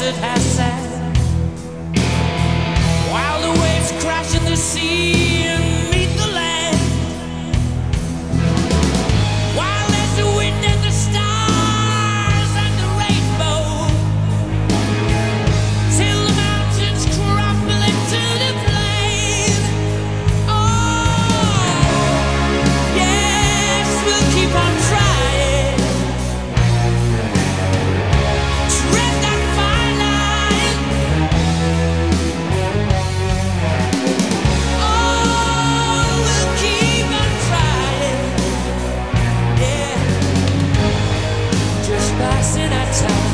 desert has sand, while the waves crash in the sea and meet the land, while there's the wind and the stars and the rainbow, till the mountains crumble into the plain. Oh, yes, we'll keep on trying. Tread that fine line. Oh, we'll keep on trying. Yeah, just passing our time.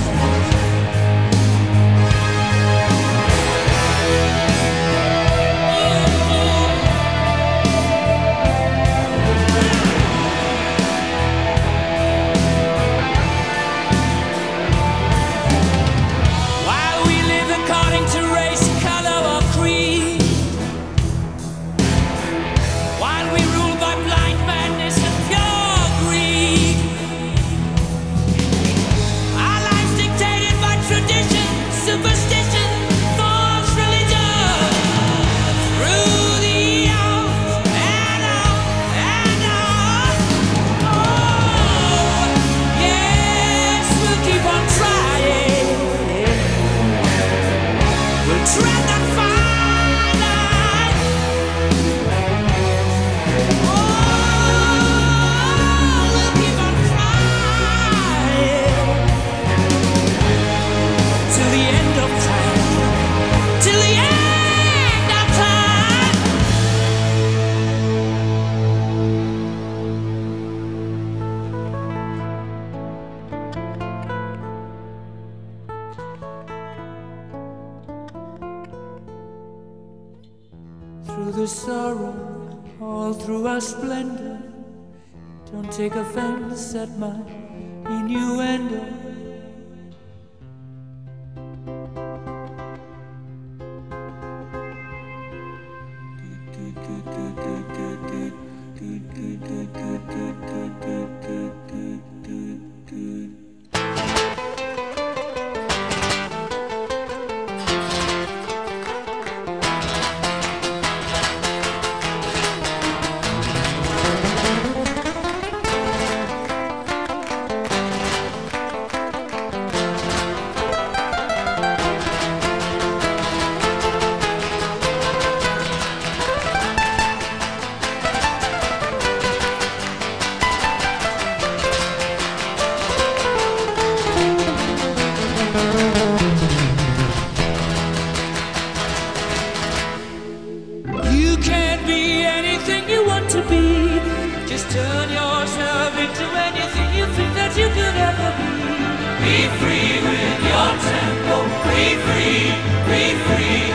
While we live according to race, color, or creed, while we rule by blind madness and pure greed, our lives dictated by tradition, superstition, false religion, through the hours and on and on. Oh, yes, we'll keep on trying. We'll tread that fine line. Oh, we'll keep on trying till the end of time. Till the end of time. Through the sorrow, all through our splendor, don't take offense at my innuendo. You can't be anything you want to be. Just turn yourself into anything you think that you could ever be. Be free with your tempo. Be free, be free.